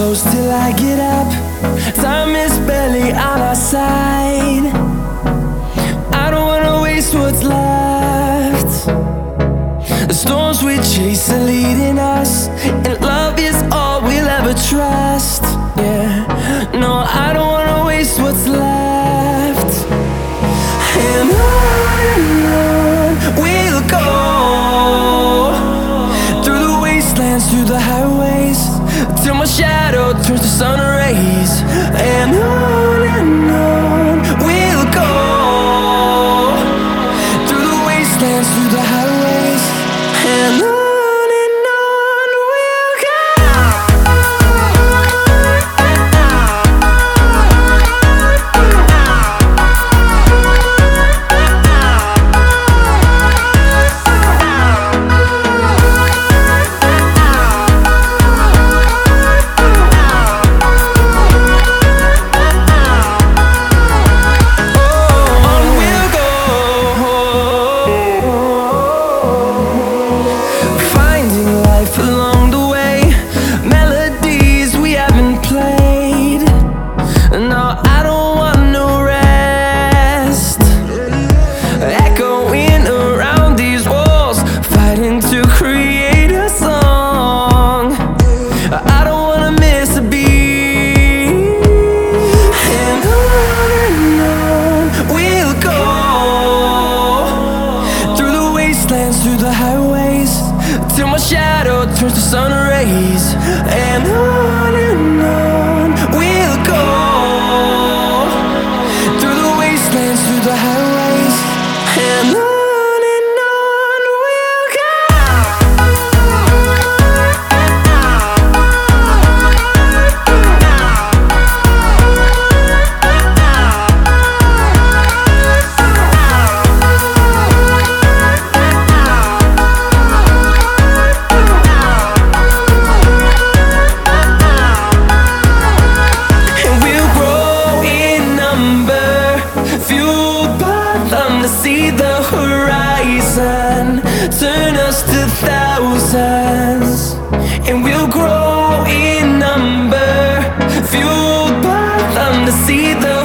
close till I get up. Time is barely on our side. I don't wanna waste what's left. The storms we chase are leading us, and love is all we'll ever trust. Yeah, no, I don't wanna waste what's left. And on we'll go, through the wastelands, through the highways, till my shadow turns to sun rays. And on we'll go, through the wastelands, through the highways, and on we'll go. Along the way, melodies we haven't played. No, I don't want no rest. Echoing around these walls, fighting to create a song. I don't wanna miss a beat. And on we'll go, through the wastelands, through the highways, till my shadow turns to sun rays. And on we'll go, through the wastelands, through the highways, and on we'll go. See the horizon turn us to thousands, and we'll grow in number, fueled by them to see the